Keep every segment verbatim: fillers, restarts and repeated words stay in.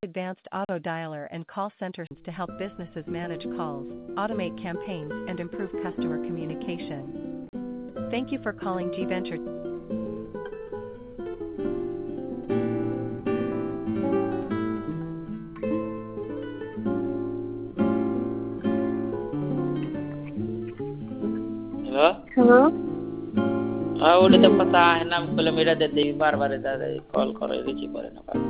advanced auto dialer and call centers to help businesses manage calls, automate campaigns, and improve customer communication. Thank you for calling G Venture. Hello? Hello? Ah, udah dapat ah, enam kilometer dari bar-bar dari call করে receive করে না পারে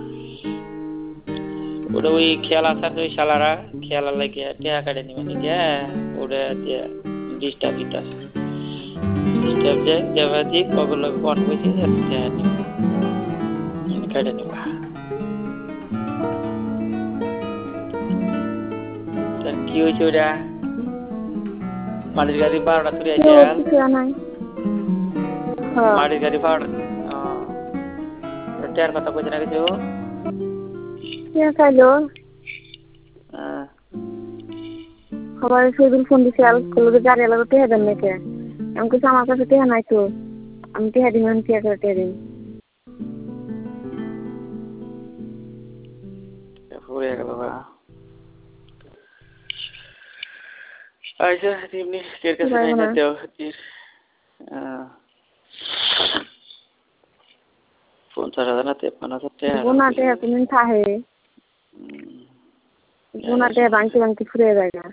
ওটা ওই খেলা সাথে ওই শালারা খেলা লাগে টিয়া কাটে নিবে নাকি ওটা দিয়ে ডিস্টার্ব দিতে ডিস্টার্ব যে দেবাদি ওগুলো কোন হইছে টিয়া নিবে কাটে নিবা তার কি হইছে ওটা মাটির গাড়ি বারোটা তুলে আছে মাটির গাড়ি বারোটা টিয়ার কথা কইছে না কিছু টিয়া খাইলো খবর সেদিন ফোন দিছে আল কলবে গাড়ি লাগতে টিয়া দেন নাকি আমি কিছু আমার কাছে টিয়া নাই তো আমি টিয়া দিন আমি টিয়া করে টিয়া দিন হয়ে গেল বা আচ্ছা এমনি কের কাছে নাই না দেও পঞ্চাশ হাজার না তেপ্পান্ন হাজার টাকা বোনাতে তুমি থাহে বোনাতে বাংতি বাংতি ফুরে যায় না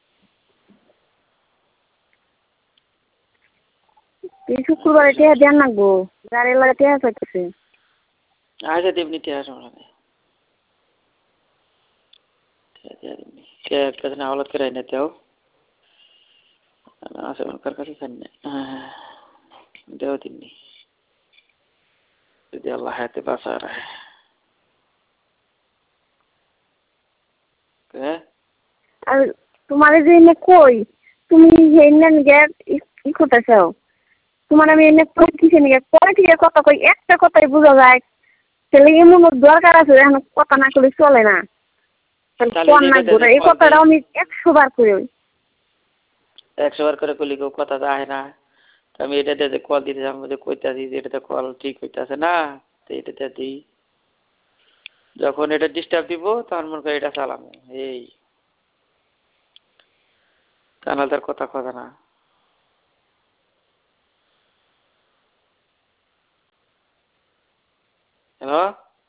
এই শুক্রবারে টিয়া দেন লাগবো গাড়ি লাগে টিয়া চাইতেছে আচ্ছা দেবনি টিয়া সমস্যা নেই টিয়া দেবনি টিয়া কাছে না হলত করে না দেও না সেমন কার কাছে খান না দেও দিননি যদি আল্লাহ হাতে বাঁচা রাখে আর তোমার যে এনে কই তুমি হেন গে ই করতেছাও তোমার আমি এনে কই কিসে নিয়ে কই থেকে কথা কই একটা কথাই বোঝা যায় তাহলে এমন দরকার আছে এখন কথা না করলে চলে না কোন না করে এই কথাটা আমি একশো বার করে একশো বার করে কইলি কেউ কথা যায় না আমি এটাতে কল দিতে আমি কইতাছি যে এটাতে কল ঠিক হইতাছে না তো এটাতে দিই যখন এটা ডিস্টার্ব দিব তখন মনে করি এটা চালামো এই কানাল তার কথা কথা না হ্যালো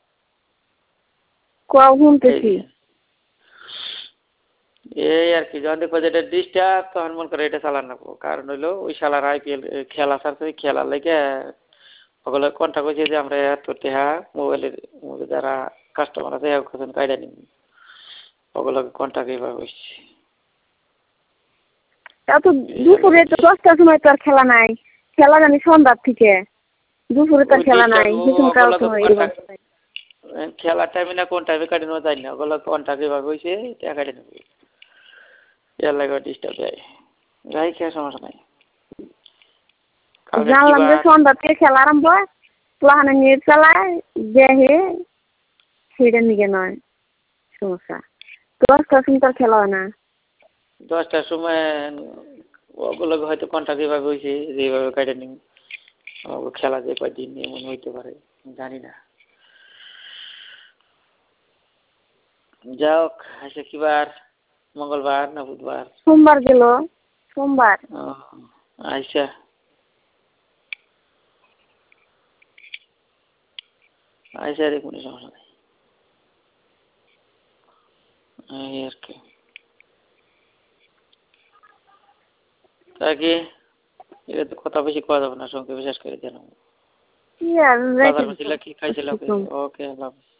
কোয়া শুনতেছি এই আর কি যখন দেখবো যেটা ডিস্টার্ব তখন মনে করে এটা চালান রাখবো কারণ হইলো ওই শালার আইপিএল খেলা ছাড়ছে খেলা লেগে ওগুলো কন্ট্যাক্ট হয়েছে যে আমরা এত টেহা মোবাইলের যারা কাস্টমার আছে এখন কাইডা নিবি ওগুলোকে কন্ট্যাক্ট এইভাবে হয়েছে তা তো দুপুরে তো দশটার সময় তো আর খেলা নাই খেলা জানি সন্ধ্যার থেকে দুপুরে তো খেলা নাই খেলার টাইমে না কোন টাইমে কাটে নেওয়া যায় না ওগুলো কন্ট্যাক্ট এইভাবে হয়েছে টাকা কাটে নেবে এর লাগে ডিস্টার্ব দেয় যাই খেয়ে সমস্যা নাই জানলাম যে সন্ধ্যা থেকে খেলা আরম্ভ হয় প্লাহানে নেট চালায় দেখে সেটা নিকে নয় সমস্যা দশটার সময় তো খেলা হয় না দশটার সময় ওগুলোকে হয়তো কন্ট্যাক্ট এইভাবে হয়েছে যেভাবে কাটে নিন খেলা যে কয়দিন এমন হইতে পারে জানি না যাওক আচ্ছা কি বার মঙ্গলবার না বুধবার সোমবার গেল সোমবার আচ্ছা আচ্ছা রে কোনো সমস্যা নেই এই আর কি তাকে এটা তো কথা বেশি কথা যাবে না সঙ্গে বিশেষ করে জানো কি আর কি খাইছিল ওকে আল্লাহ